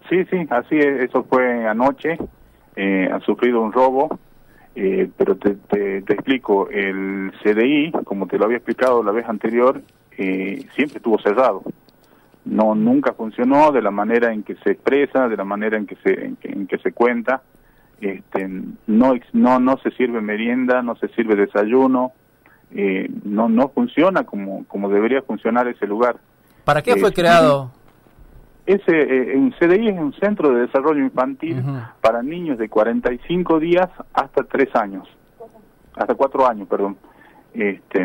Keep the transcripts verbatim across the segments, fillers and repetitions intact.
Sí, sí, así es, eso fue anoche, eh, han sufrido un robo, eh, pero te, te, te explico, el C D I, como te lo había explicado la vez anterior, eh, siempre estuvo cerrado. No, nunca funcionó de la manera en que se expresa, de la manera en que se, en que, en que se cuenta. Este, no, no, no se sirve merienda, no se sirve desayuno, eh, no, no funciona como, como debería funcionar ese lugar. ¿Para qué eh, fue creado? Ese, eh, un C D I es un centro de desarrollo infantil uh-huh. para niños de cuarenta y cinco días hasta tres años, hasta cuatro años, perdón, este,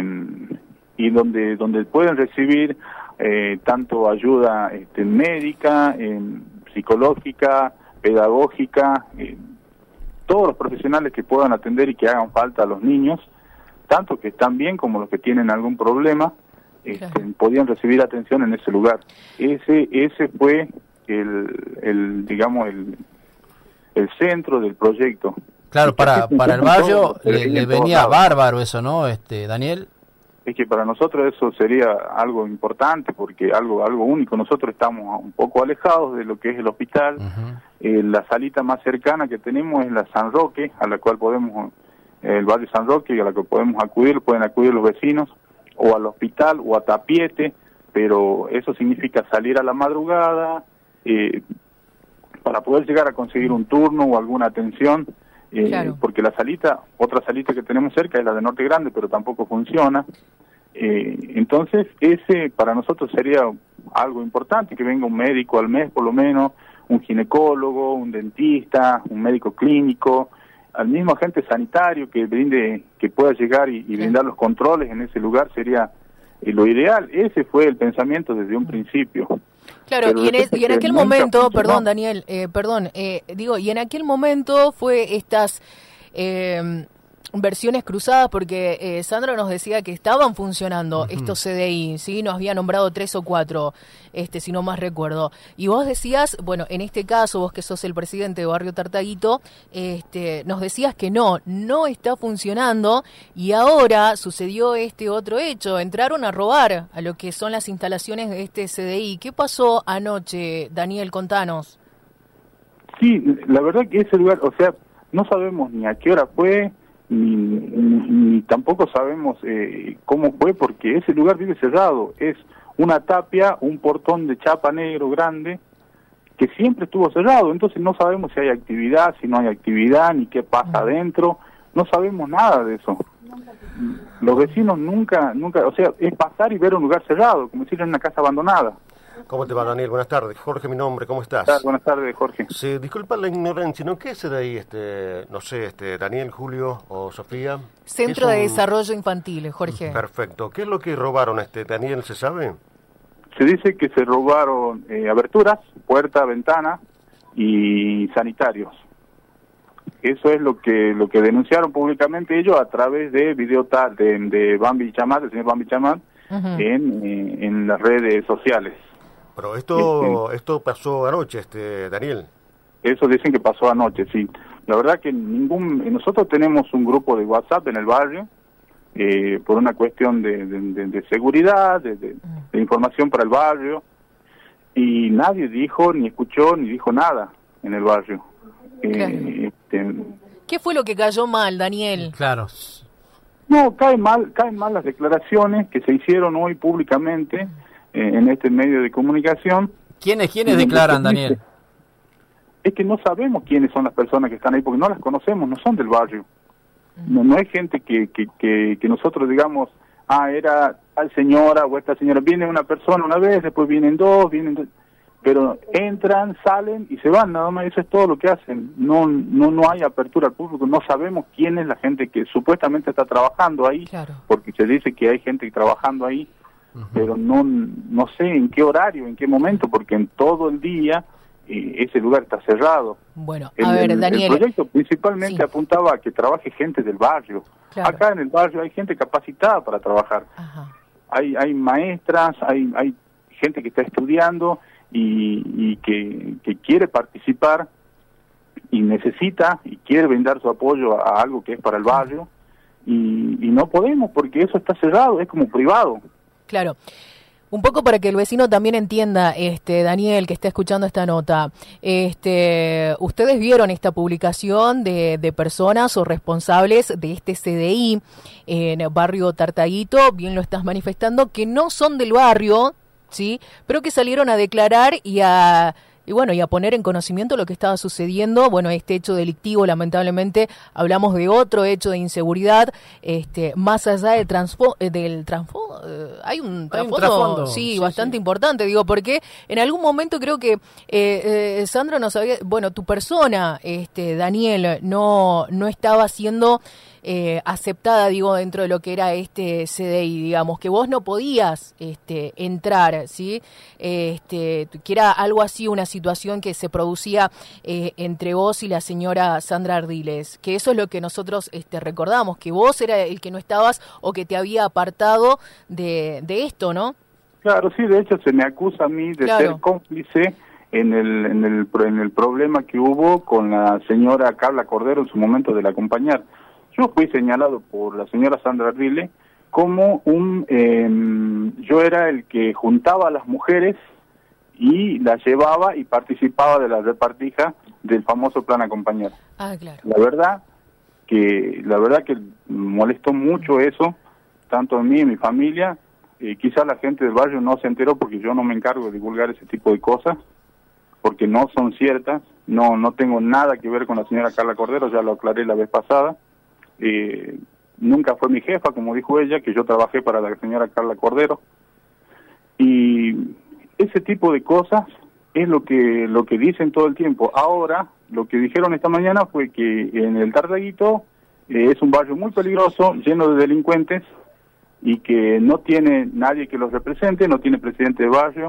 y donde, donde pueden recibir Eh, tanto ayuda este, médica, eh, psicológica, pedagógica, eh, todos los profesionales que puedan atender y que hagan falta a los niños, tanto que están bien como los que tienen algún problema, este, claro. podían recibir atención en ese lugar. Ese ese fue el, el digamos, el, el centro del proyecto. Claro, para, para el barrio le, le venía bárbaro eso, ¿no, este Daniel? Es que para nosotros eso sería algo importante, porque algo algo único. Nosotros estamos un poco alejados de lo que es el hospital. Uh-huh. Eh, la salita más cercana que tenemos es la San Roque, a la cual podemos, eh, el barrio San Roque, a la que podemos acudir, pueden acudir los vecinos, o al hospital, o a Tapiete, pero eso significa salir a la madrugada, eh, para poder llegar a conseguir un turno o alguna atención, eh, claro. porque la salita, otra salita que tenemos cerca es la de Norte Grande, pero tampoco funciona. Eh, entonces, ese para nosotros sería algo importante, que venga un médico al mes por lo menos, un ginecólogo, un dentista, un médico clínico, al mismo agente sanitario que brinde, que pueda llegar y, y brindar los controles en ese lugar sería eh, lo ideal. Ese fue el pensamiento desde un principio. Claro, y en, el, y en aquel momento, funcionó. perdón Daniel, eh, perdón, eh, digo, y en aquel momento fue estas eh, versiones cruzadas, porque eh, Sandra nos decía que estaban funcionando uh-huh. estos C D I, ¿sí? Nos había nombrado tres o cuatro, este, si no más recuerdo. Y vos decías, bueno, en este caso, vos que sos el presidente de Barrio Tartaguito, este, nos decías que no, no está funcionando, y ahora sucedió este otro hecho, entraron a robar a lo que son las instalaciones de este C D I. ¿Qué pasó anoche, Daniel? Contanos. Sí, la verdad que ese lugar, o sea, no sabemos ni a qué hora fue, Ni, ni, ni tampoco sabemos eh, cómo fue, porque ese lugar vive cerrado, es una tapia, un portón de chapa negro grande que siempre estuvo cerrado, entonces no sabemos si hay actividad, si no hay actividad, ni qué pasa adentro, no sabemos nada de eso. Los vecinos nunca, nunca, o sea, es pasar y ver un lugar cerrado, como si era una casa abandonada. ¿Cómo te va, Daniel? Buenas tardes. Jorge, mi nombre, ¿cómo estás? Buenas tardes, Jorge. Sí, disculpa la ignorancia, ¿no? ¿Qué es de ahí, este, no sé, este, Daniel, Julio o Sofía? Centro un... de Desarrollo Infantil, Jorge. Perfecto. ¿Qué es lo que robaron, este, Daniel, se sabe? Se dice que se robaron eh, aberturas, puerta, ventana y sanitarios. Eso es lo que lo que denunciaron públicamente ellos a través de videotar de, de Bambi Chamat, el señor Bambi Chamat, uh-huh. en, eh, en las redes sociales. Pero esto este, esto pasó anoche, este Daniel. Eso dicen que pasó anoche, sí. La verdad que ningún nosotros tenemos un grupo de WhatsApp en el barrio eh, por una cuestión de, de, de, de seguridad, de, de, de información para el barrio, y nadie dijo, ni escuchó, ni dijo nada en el barrio. Claro. Eh, este, ¿Qué fue lo que cayó mal, Daniel? Claro. No, caen mal, caen mal las declaraciones que se hicieron hoy públicamente en este medio de comunicación. ¿Quiénes quiénes declaran, Daniel? Es que no sabemos quiénes son las personas que están ahí, porque no las conocemos, no son del barrio. No, no hay gente que, que, que, que nosotros digamos, ah, era tal señora o esta señora. Viene una persona una vez, después vienen dos, vienen dos, pero entran, salen y se van, nada más. Eso es todo lo que hacen. No no no hay apertura al público, no sabemos quién es la gente que supuestamente está trabajando ahí, claro. porque se dice que hay gente trabajando ahí, uh-huh. pero no no sé en qué horario, en qué momento, porque en todo el día eh, ese lugar está cerrado. Bueno, el, a ver, el, Daniel. El proyecto principalmente sí. apuntaba a que trabaje gente del barrio. Claro. Acá en el barrio hay gente capacitada para trabajar. Ajá. Hay hay maestras, hay hay gente que está estudiando y, y que, que quiere participar y necesita y quiere brindar su apoyo a algo que es para el barrio, y, y no podemos porque eso está cerrado, es como privado. Claro. Un poco para que el vecino también entienda, este Daniel, que está escuchando esta nota. Este, ustedes vieron esta publicación de, de personas o responsables de este C D I en el barrio Tartaguito, bien lo estás manifestando, que no son del barrio, sí, pero que salieron a declarar y a y bueno, y a poner en conocimiento lo que estaba sucediendo. Bueno, este hecho delictivo, lamentablemente, hablamos de otro hecho de inseguridad, este, más allá del transfo, del transfo, eh, hay un trasfondo, sí, sí, bastante sí. importante, digo, porque en algún momento creo que eh, eh, Sandra nos había, bueno, tu persona, este, Daniel, no, no estaba siendo Eh, aceptada, digo, dentro de lo que era este C D I, digamos, que vos no podías este, entrar, ¿sí? Este, que era algo así, una situación que se producía eh, entre vos y la señora Sandra Ardiles, que eso es lo que nosotros este, recordamos, que vos era el que no estabas o que te había apartado de, de esto, ¿no? Claro, sí, de hecho se me acusa a mí de claro. ser cómplice en el, en, el, en el problema que hubo con la señora Carla Cordero en su momento de la acompañar. Yo fui señalado por la señora Sandra Ardiles como un... Eh, yo era el que juntaba a las mujeres y las llevaba y participaba de la repartija del famoso plan acompañar. Ah, claro. La verdad que la verdad que molestó mucho eso, tanto en mí y en mi familia. Eh, quizás la gente del barrio no se enteró porque yo no me encargo de divulgar ese tipo de cosas, porque no son ciertas. No, no tengo nada que ver con la señora Carla Cordero, ya lo aclaré la vez pasada. Eh, nunca fue mi jefa, como dijo ella, que yo trabajé para la señora Carla Cordero, y ese tipo de cosas es lo que lo que dicen todo el tiempo. Ahora, lo que dijeron esta mañana fue que en el Tartaguito eh, es un barrio muy peligroso, lleno de delincuentes, y que no tiene nadie que los represente, no tiene presidente de barrio,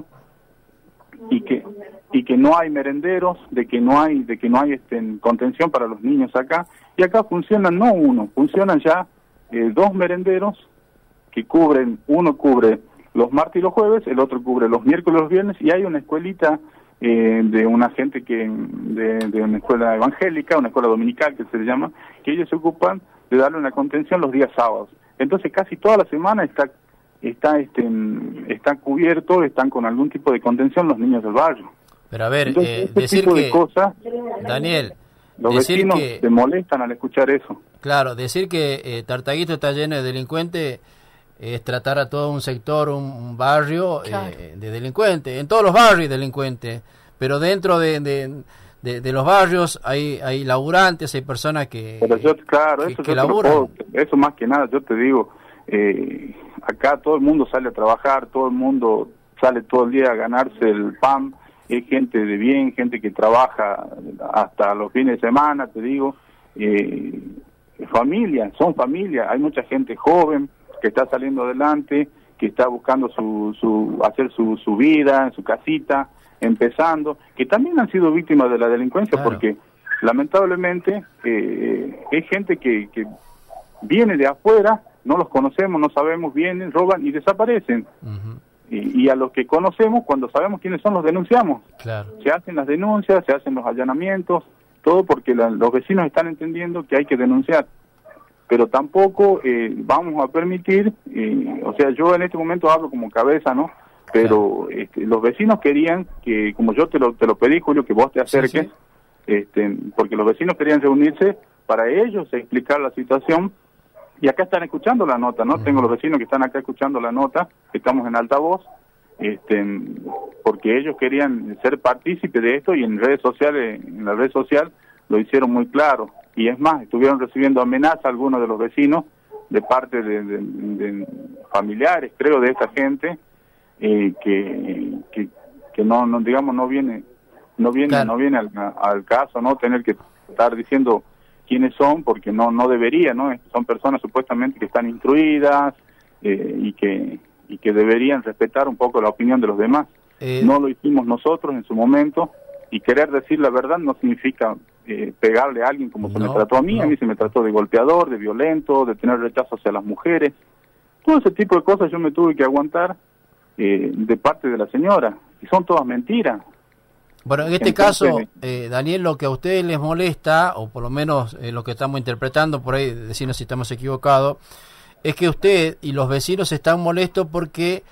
y que y que no hay merenderos, de que no hay de que no hay este, contención para los niños acá. Y acá funcionan no uno, funcionan ya eh, dos merenderos que cubren, uno cubre los martes y los jueves, el otro cubre los miércoles y los viernes, y hay una escuelita eh, de una gente que de, de una escuela evangélica, una escuela dominical que se le llama, que ellos se ocupan de darle una contención los días sábados. Entonces casi toda la semana está está este está cubierto, están con algún tipo de contención los niños del barrio. Pero a ver, Entonces, eh, este decir tipo que de cosas, Daniel, los decir vecinos que, se molestan al escuchar eso. Claro, decir que eh, Tartaguito está lleno de delincuentes es tratar a todo un sector, un, un barrio claro. eh, de delincuentes. En todos los barrios hay delincuentes, pero dentro de, de, de, de los barrios hay hay laburantes, hay personas que Pero yo, claro, que, eso, que yo laburan. Puedo, eso más que nada, yo te digo, eh, acá todo el mundo sale a trabajar, todo el mundo sale todo el día a ganarse el pan, hay gente de bien, gente que trabaja hasta los fines de semana, te digo, eh, familia, son familia, hay mucha gente joven que está saliendo adelante, que está buscando su, su hacer su, su vida en su casita, empezando, que también han sido víctimas de la delincuencia, claro. porque lamentablemente eh, hay gente que, que viene de afuera, no los conocemos, no sabemos, vienen, roban y desaparecen. Uh-huh. Y, y a los que conocemos, cuando sabemos quiénes son, los denunciamos. Claro. Se hacen las denuncias, se hacen los allanamientos, todo porque la, los vecinos están entendiendo que hay que denunciar. Pero tampoco eh, vamos a permitir, eh, o sea, yo en este momento hablo como cabeza, ¿no? Pero claro. este, los vecinos querían que, como yo te lo, te lo pedí, Julio, que vos te acerques, sí, sí. Este, porque los vecinos querían reunirse para ellos explicar la situación. Y acá están escuchando la nota, ¿no? Uh-huh. Tengo los vecinos que están acá escuchando la nota, estamos en altavoz, este, porque ellos querían ser partícipes de esto y en redes sociales, en la red social lo hicieron muy claro. Y es más, estuvieron recibiendo amenazas algunos de los vecinos de parte de, de, de familiares, creo, de esta gente, eh, que, que que no, no digamos no viene no viene claro. no viene al, al caso, no tener que estar diciendo quiénes son, porque no no debería, no son personas supuestamente que están instruidas eh, y que y que deberían respetar un poco la opinión de los demás. Eh... No lo hicimos nosotros en su momento, y querer decir la verdad no significa eh, pegarle a alguien como no, se me trató a mí. No. A mí se me trató de golpeador, de violento, de tener rechazo hacia las mujeres. Todo ese tipo de cosas yo me tuve que aguantar eh, de parte de la señora, y son todas mentiras. Bueno, en este Entonces, caso, eh, Daniel, lo que a ustedes les molesta, o por lo menos eh, lo que estamos interpretando, por ahí, decirnos si estamos equivocados, es que usted y los vecinos están molestos porque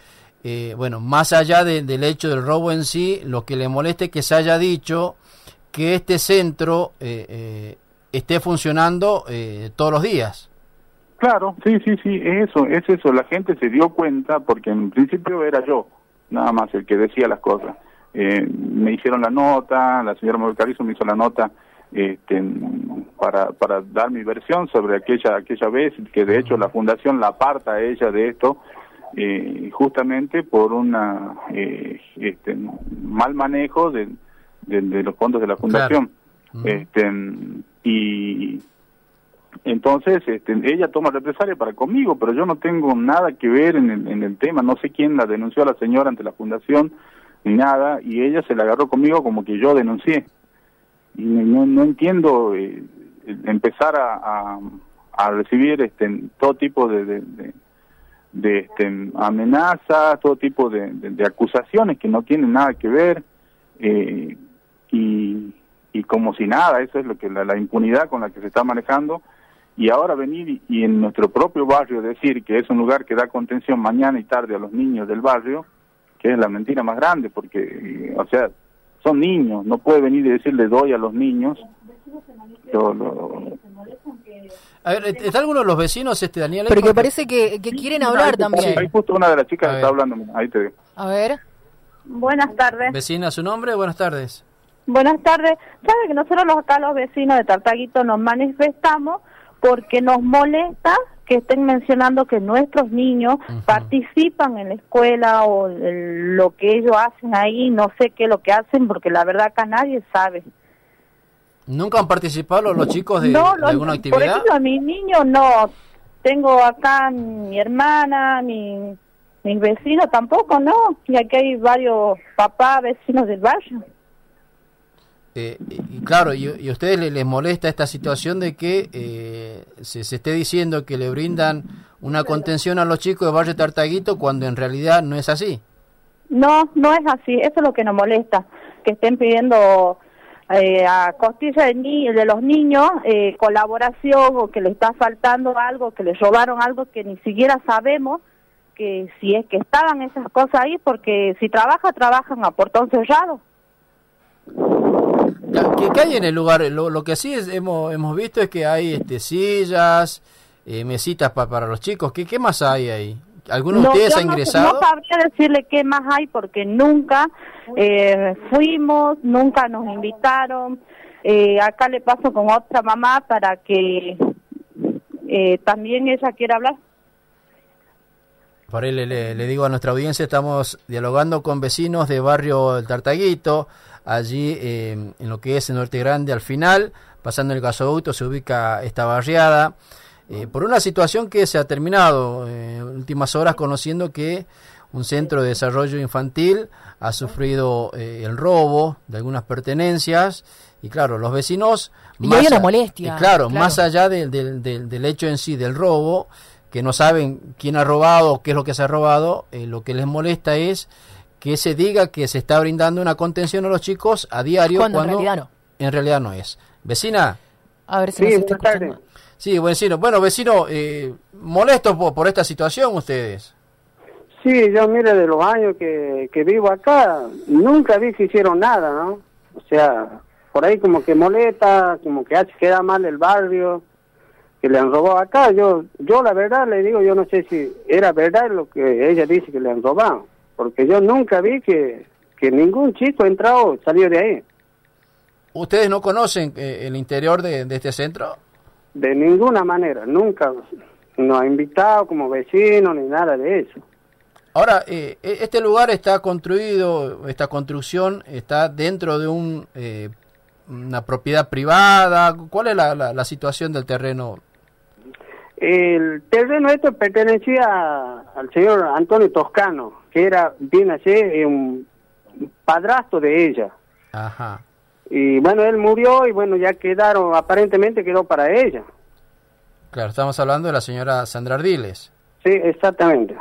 eh, bueno, más allá de, del hecho del robo en sí, lo que le molesta es que se haya dicho que este centro eh, eh, esté funcionando eh, todos los días. Claro, sí, sí, sí, es eso, es eso. La gente se dio cuenta porque en principio era yo, nada más el que decía las cosas. Eh, me hicieron la nota, la señora Mabel Carrizo me hizo la nota este, para para dar mi versión sobre aquella aquella vez, que de hecho la fundación la aparta a ella de esto, eh, justamente por una eh, este, mal manejo de, de, de los fondos de la fundación. Claro. Este, y entonces este, ella toma represalia para conmigo, pero yo no tengo nada que ver en el, en el tema, no sé quién la denunció a la señora ante la fundación, ni nada, y ella se la agarró conmigo como que yo denuncié. Y no, no entiendo eh, empezar a, a, a recibir este todo tipo de, de, de, de este, amenazas, todo tipo de, de, de acusaciones que no tienen nada que ver, eh, y, y como si nada, eso es lo que la, la impunidad con la que se está manejando. Y ahora venir y, y en nuestro propio barrio decir que es un lugar que da contención mañana y tarde a los niños del barrio, que es la mentira más grande, porque, o sea, son niños, no puede venir y decirle doy a los niños. Lo, lo... A ver, ¿está alguno de los vecinos, este Daniel? Pero que parece que, que quieren sí, hablar ahí, también. Ahí justo una de las chicas está hablando, ahí te veo. A ver. Buenas tardes. Vecina, ¿su nombre? Buenas tardes. Buenas tardes. ¿Sabe que nosotros los, acá los vecinos de Tartaguito nos manifestamos porque nos molesta que estén mencionando que nuestros niños uh-huh. participan en la escuela o el, lo que ellos hacen ahí, no sé qué es lo que hacen, porque la verdad acá nadie sabe. ¿Nunca han participado los chicos de, no, de los, alguna actividad? Por ejemplo, a mis niños no. Tengo acá mi hermana, mi, mis vecinos tampoco, no. Y aquí hay varios papás, vecinos del barrio. Eh, y claro, y, y a ustedes les, les molesta esta situación de que eh, se, se esté diciendo que le brindan una contención a los chicos de Barrio Tartaguito cuando en realidad no es así. No, no es así, eso es lo que nos molesta, que estén pidiendo eh, a costilla de, ni de los niños eh, colaboración, o que le está faltando algo, que les robaron algo que ni siquiera sabemos que si es que estaban esas cosas ahí, porque si trabaja, trabajan a portón cerrado. ¿Qué, qué hay en el lugar? Lo, lo que sí es, hemos hemos visto es que hay este sillas, eh, mesitas pa, para los chicos. ¿Qué, qué más hay ahí? ¿Alguno de no, ustedes ha no, ingresado? No sabría decirle qué más hay porque nunca eh, fuimos, nunca nos invitaron. Eh, acá le paso con otra mamá para que eh, también ella quiera hablar. Por ahí le, le, le digo a nuestra audiencia, estamos dialogando con vecinos de Barrio El Tartaguito, allí eh, en lo que es el Norte Grande al final, pasando el gasoducto se ubica esta barriada, eh, por una situación que se ha terminado en eh, últimas horas conociendo que un centro de desarrollo infantil ha sufrido eh, el robo de algunas pertenencias y claro, los vecinos... Y hay una molestia. Eh, claro, claro, más allá de, de, de, del hecho en sí del robo, que no saben quién ha robado, qué es lo que se ha robado, eh, lo que les molesta es que se diga que se está brindando una contención a los chicos a diario cuando, cuando en, realidad no. en realidad no es. Vecina. A ver si sí, nos está escuchando. Sí, vecino. Bueno, vecino, eh, molesto por, por esta situación ustedes. Sí, yo mire, de los años que, que vivo acá, nunca vi que hicieron nada, ¿no? O sea, por ahí como que molesta, como que hace queda mal el barrio, que le han robado acá. Yo yo la verdad le digo, yo no sé si era verdad lo que ella dice que le han robado, porque yo nunca vi que, que ningún chico entrado o salió de ahí. ¿Ustedes no conocen eh, el interior de, de este centro? De ninguna manera, nunca nos ha invitado como vecino ni nada de eso. Ahora, eh, este lugar está construido, esta construcción está dentro de un eh, una propiedad privada. ¿Cuál es la, la, la situación del terreno? El terreno este pertenecía a, al señor Antonio Toscano, que era bien así, un padrastro de ella. Ajá. Y bueno, él murió y bueno, ya quedaron, aparentemente quedó para ella. Claro, estamos hablando de la señora Sandra Ardiles. Sí, exactamente.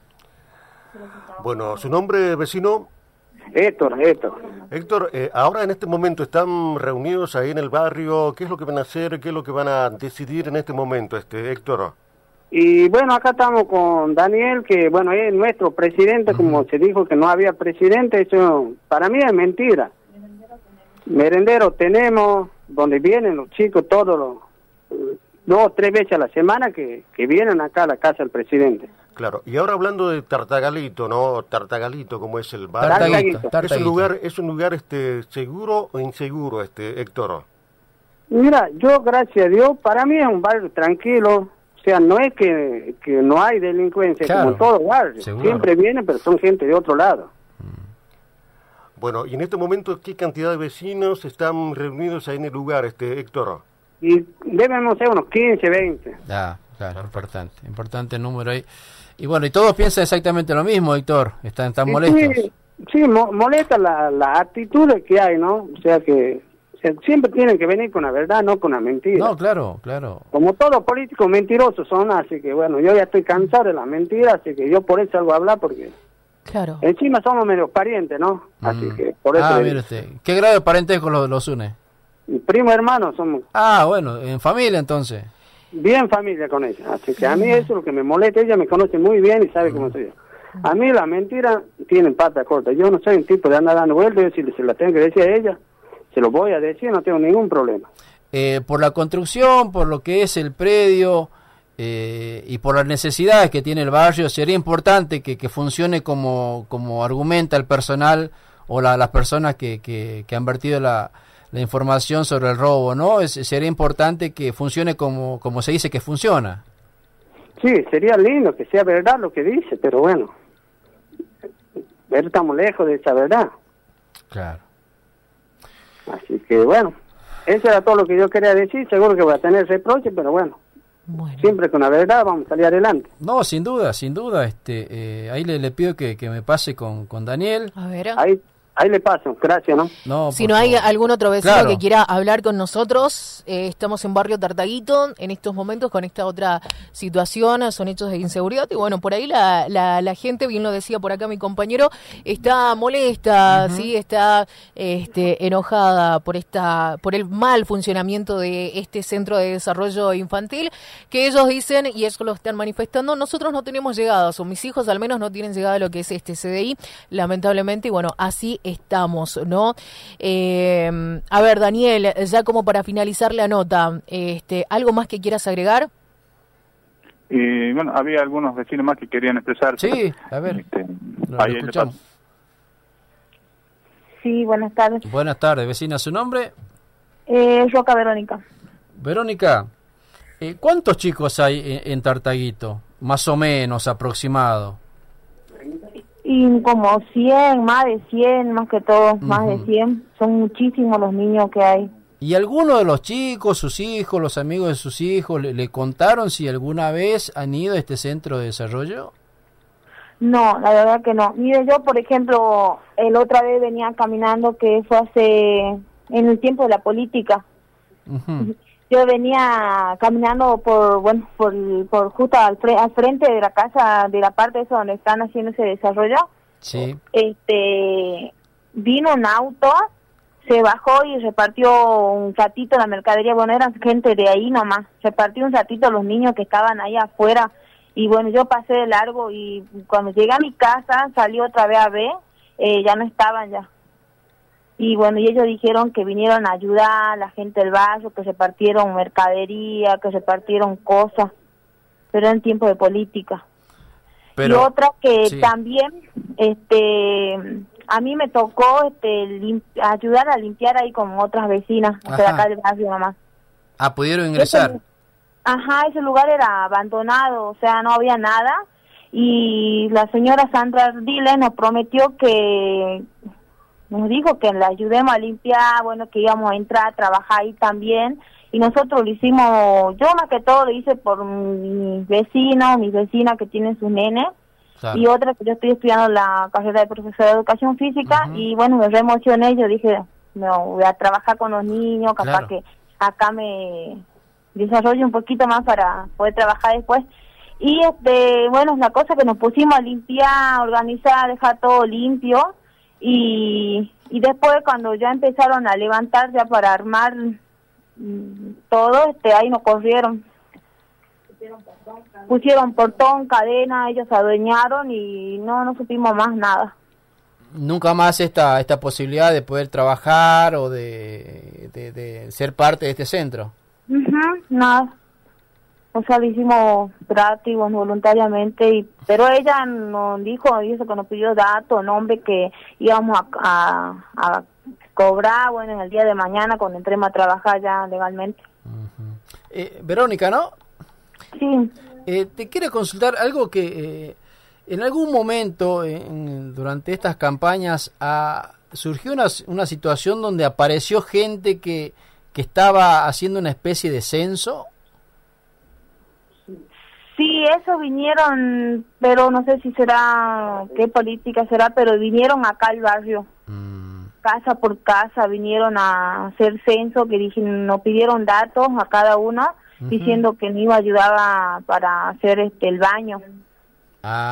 Bueno, ¿su nombre, vecino? Héctor, Héctor. Héctor, eh, ahora en este momento están reunidos ahí en el barrio. ¿Qué es lo que van a hacer? ¿Qué es lo que van a decidir en este momento, este Héctor? Y bueno, acá estamos con Daniel, que bueno, es nuestro presidente, uh-huh. como se dijo que no había presidente, eso para mí es mentira. Merendero tenemos, donde vienen los chicos todos los dos o tres veces a la semana que, que vienen acá a la casa del presidente. Claro, y ahora hablando de Tartagalito, ¿no? Tartagalito, como es el bar. Tartaguito, ¿Es Tartaguito. un lugar, es un lugar este seguro o inseguro, este Héctor? Mira, yo gracias a Dios, para mí es un barrio tranquilo, o sea, no es que, que no hay delincuencia, claro, como en todos los barrios, seguro. Siempre vienen, pero son gente de otro lado. Bueno, y en este momento, ¿qué cantidad de vecinos están reunidos ahí en el lugar, este Héctor? Y debemos ser unos quince, veinte. Ah, claro, importante, importante el número ahí. Y bueno, y todos piensan exactamente lo mismo, Héctor, están tan molestos. Sí, sí mo molesta la, la actitud que hay, ¿no? O sea que o sea, siempre tienen que venir con la verdad, no con la mentira. No, claro, claro. Como todos políticos mentirosos son, así que bueno, yo ya estoy cansado de la mentira, así que yo por eso salgo a hablar, porque claro, encima somos medio parientes, ¿no? Así Mm. que por eso... Ah, le- mire usted, ¿qué grado de parentesco los, los une? primo hermano somos... Ah, bueno, en familia entonces. bien familia con ella, así que a mí eso es lo que me molesta, ella me conoce muy bien y sabe cómo soy yo. A mí la mentira tiene pata corta, yo no soy un tipo de andar dando vueltas, yo si se la tengo que decir a ella, se lo voy a decir, no tengo ningún problema. Eh, por la construcción, por lo que es el predio eh, y por las necesidades que tiene el barrio, sería importante que, que funcione como, como argumenta el personal o la, las personas que, que, que han vertido la... la información sobre el robo, ¿no? Es, sería importante que funcione como, como se dice que funciona. Sí, sería lindo que sea verdad lo que dice, pero bueno, estamos lejos de esa verdad. Claro. Así que bueno, eso era todo lo que yo quería decir, seguro que voy a tener reproche, pero bueno, bueno. siempre con la verdad vamos a salir adelante. No, sin duda, sin duda. Este, eh, ahí le, le pido que, que me pase con, con Daniel. A ver. Ahí Ahí le paso, gracias, ¿no? No, Si por no hay favor. algún otro vecino Claro. que quiera hablar con nosotros, eh, estamos en Barrio Tartaguito en estos momentos con esta otra situación, son hechos de inseguridad y bueno, por ahí la, la, la gente, bien lo decía por acá mi compañero, está molesta, uh-huh. sí, está este, enojada por esta, por el mal funcionamiento de este centro de desarrollo infantil, que ellos dicen, y eso lo están manifestando, nosotros no tenemos llegadas, o mis hijos al menos no tienen llegada a lo que es este C D I, lamentablemente, y bueno, así estamos, ¿no? Eh, a ver, Daniel, ya como para finalizar la nota, este, ¿algo más que quieras agregar? Y bueno, había algunos vecinos más que querían expresarse. Sí, a ver, Este, lo, ahí lo le escuchamos. paso. Sí, buenas tardes. Buenas tardes, vecina, ¿su nombre? Eh, Roca Verónica. Verónica, eh, ¿cuántos chicos hay en, en Tartaguito? Más o menos, aproximado. Y como cien, más de cien, más que todo, Uh-huh. más de cien. Son muchísimos los niños que hay. ¿Y alguno de los chicos, sus hijos, los amigos de sus hijos, le, le contaron si alguna vez han ido a este centro de desarrollo? No, la verdad que no. Mire, yo, por ejemplo, el otra vez venía caminando, que fue hace, en el tiempo de la política. Uh-huh. Yo venía caminando por, bueno, por, por justo al, fre al frente de la casa, de la parte esa donde están haciendo ese desarrollo. Sí. Este, vino un auto, se bajó y repartió un ratito la mercadería. Bueno, eran gente de ahí nomás. Repartió un ratito a los niños que estaban ahí afuera. Y bueno, yo pasé de largo y cuando llegué a mi casa, salí otra vez a ver, eh, ya no estaban ya. Y bueno, y ellos dijeron que vinieron a ayudar a la gente del barrio, que repartieron mercadería, que repartieron cosas, pero en tiempo de política. Pero, y otra que sí. también, este, a mí me tocó este ayudar a limpiar ahí con otras vecinas, o sea, acá del barrio nomás. Ah, ¿pudieron ingresar? Ese, ajá, ese lugar era abandonado, o sea, no había nada, y la señora Sandra Ardile nos prometió que... nos dijo que la ayudemos a limpiar, bueno, que íbamos a entrar a trabajar ahí también, y nosotros lo hicimos, yo más que todo lo hice por mis vecinos, mis vecinas que tienen sus nenes, claro. Y otra que yo estoy estudiando la carrera de profesora de educación física, uh-huh. Y bueno, me re emocioné, yo dije, no, voy a trabajar con los niños, capaz claro. que acá me desarrolle un poquito más para poder trabajar después. Y este, bueno, la cosa que nos pusimos a limpiar, organizar, dejar todo limpio. Y, y después cuando ya empezaron a levantar ya para armar mmm, todo, este ahí nos corrieron. pusieron portón, cadena, ellos se adueñaron y no, no supimos más nada. Nunca más esta esta posibilidad de poder trabajar o de, de, de ser parte de este centro. Uh-huh, nada. O sea, lo hicimos gratis, voluntariamente, y, pero ella nos dijo, dijo que nos pidió datos, nombre que íbamos a, a, a cobrar, bueno, en el día de mañana cuando entremos a trabajar ya legalmente. Uh-huh. eh, Verónica, ¿no? Sí. Eh, te quiero consultar algo que eh, en algún momento en, durante estas campañas ah, surgió una, una situación donde apareció gente que, que estaba haciendo una especie de censo. Sí, eso vinieron, pero no sé si será, qué política será, pero vinieron acá al barrio, mm. casa por casa, vinieron a hacer censo, que dije, nos pidieron datos a cada uno, uh-huh. diciendo que me iba a ayudar a, para hacer este el baño. Ah.